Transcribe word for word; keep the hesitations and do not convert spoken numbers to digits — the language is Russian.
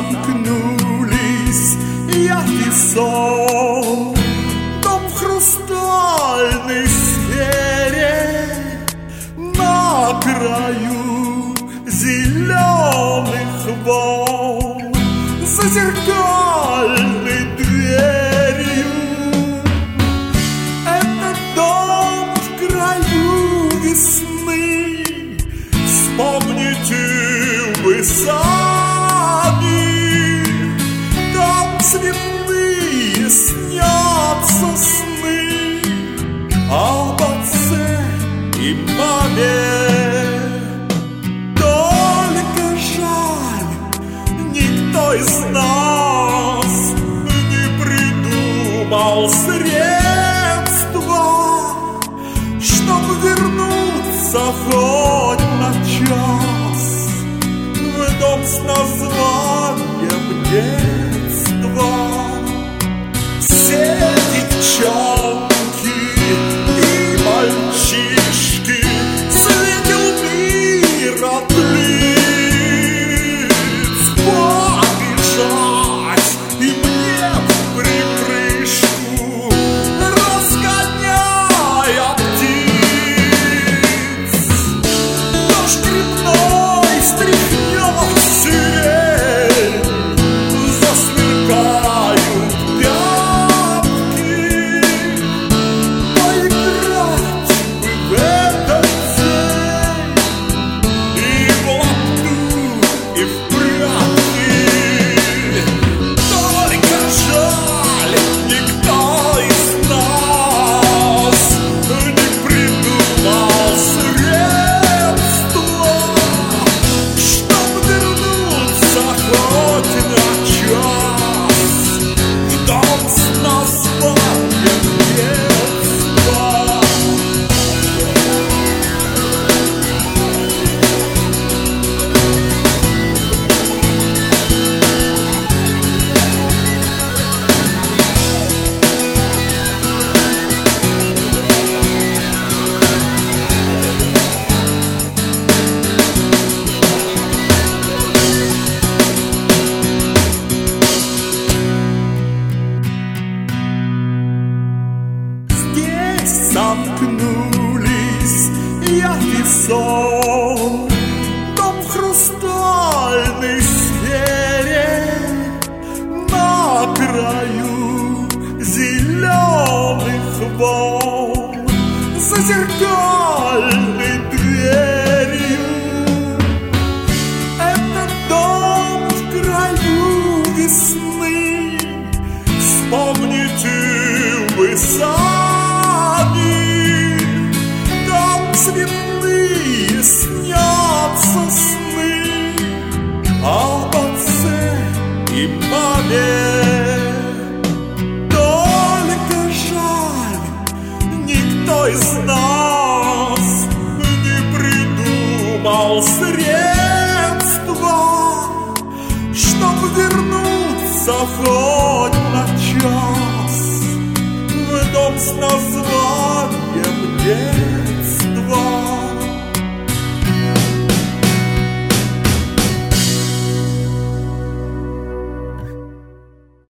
сомкнулись, яд и сон. Дом в хрустальной сфере на краю зеленых волн, за зеркальной дверью. Это дом в краю весны, вспомните вы сами. Там цветные снятся сны об отце и маме. Только жаль, никто из нас не придумал средства, чтобы вернуться хоть на час в дом с названием детства. Все девчонки и мальчишки светил мир от лиц. Побежать и мне в припрыжку, разгоняя птиц. Дождь грибной стряхнет сирень, засверкают пятки. Поиграть бы в этот день и в лапту, и в прятки. Только жаль, никто из нас не придумал средства, чтоб вернуться хоть на час в дом с названием детства. Здесь сомкнулись яд и сон. Дом в хрустальной сфере на краю зеленых волн, за зеркальной дверью. Это дом в краю весны, вспомните вы сами. Там цветные снятся сны об отце и маме. Только жаль, никто из нас не придумал средства, чтобы вернуться хоть на час в дом с названием детства.